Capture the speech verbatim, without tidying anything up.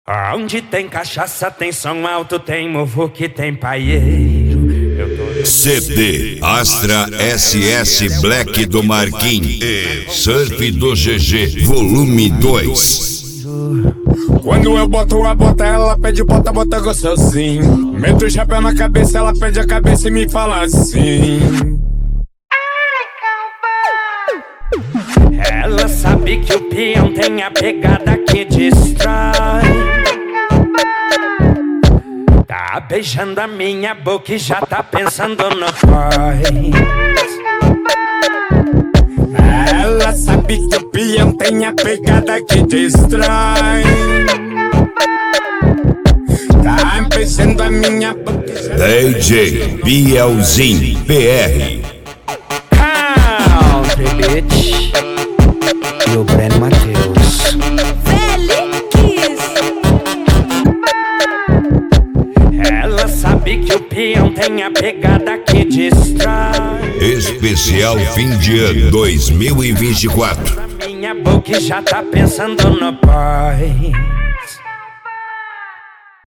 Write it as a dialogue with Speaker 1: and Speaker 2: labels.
Speaker 1: Onde tem cachaça, tem som alto, tem muvuque, tem paieiro. Tô...
Speaker 2: C D Astra S S Black do Marquinhos e Surf do G G Volume dois.
Speaker 3: Quando eu boto a bota, ela pede bota, bota gostosinho. Meto o chapéu na cabeça, ela pede a cabeça e me fala assim.
Speaker 1: Ela sabe que o peão tem a pegada que destrói. Tá beijando a minha boca e já tá pensando no pós.
Speaker 3: Ela sabe que o peão tem a pegada que destrói. Tá beijando a minha boca e já...
Speaker 2: D J Bielzinho P R
Speaker 1: Country Bitch e o Breno Matheus. Ela sabe que o peão tem a pegada que destrói.
Speaker 2: Especial fim de ano dois mil e vinte e quatro.
Speaker 1: Minha boca já tá pensando no pai.